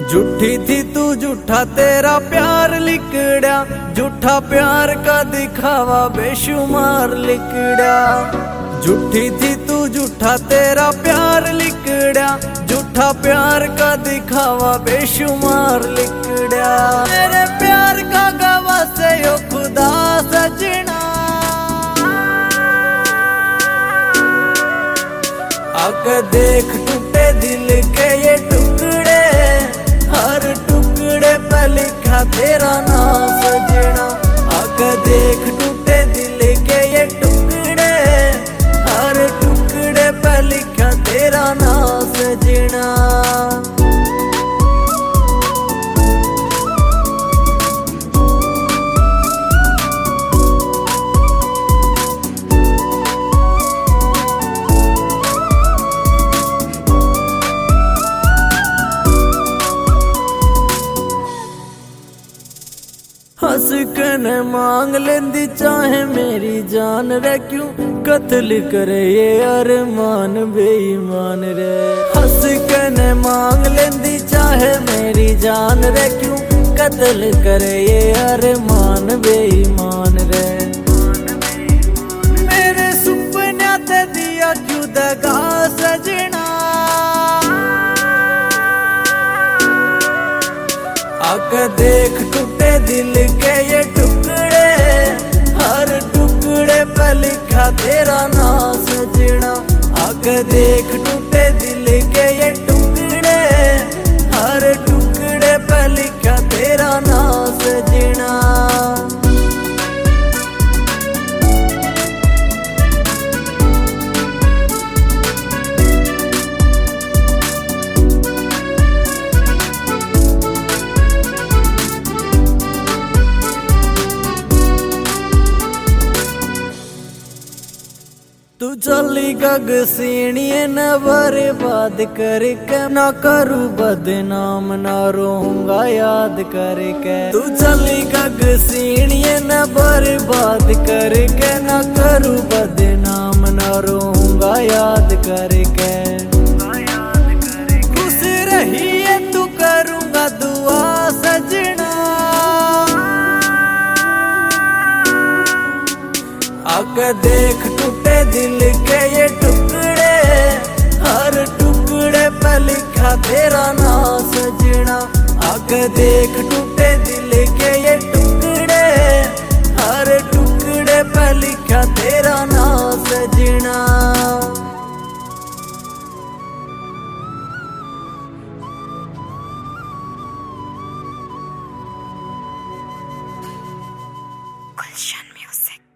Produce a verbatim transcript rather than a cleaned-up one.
झूठी थी तू झूठा तेरा प्यार लिकड़ा, झूठा प्यार का दिखावा बेशुमार लिकड़ा। झूठी थी तू झूठा तेरा प्यार लिकड़ा, झूठा प्यार का दिखावा बेशुमार लिकड़ा। मेरे प्यार का गवाह से यो खुदा सजना, आके देख टूटे दिल के ये टुकड़े, हर टुकड़े पे लिखा तेरा नाम सजना। आके देख टूटे दिल के ये टुकड़े, हर टुकड़े पे लिखा तेरा नाम सजना। हंस कन मांग लेंदी चाहे मेरी जान रे, क्यों कत्ल करे ये अरमान बेईमान रे। हंस कन मांग लेंदी चाहे मेरी जान रे, क्यों कत्ल करे ये अरमान बेईमान रे। मेरे सुपने ते दिया क्यों दगा सजना, आके देख टूटे दिल के ये टुकड़े, हर टुकड़े पे लिखा तेरा नाम सजना। आके देख टूटे दिल के ये टुकड़े, हर टुकड़े पे लिखा तेरा नाम सजना। तू चली गग सीणिए न बर्बाद करके, ना करू बदनाम ना रहूंगा याद करके। तू चली गग सीणिए न बर्बाद करके, ना करू बदनाम ना रहूंगा याद करके। खुश रहिए तू करूंगा दुआ सजना, आके देख टूटे दिल के ये टुकड़े, हर टुकड़े पे लिखा तेरा नाम सजना। आके देख टूटे दिल के ये टुकड़े, हर टुकड़े पे लिखा तेरा नाम सजना। गुलशन।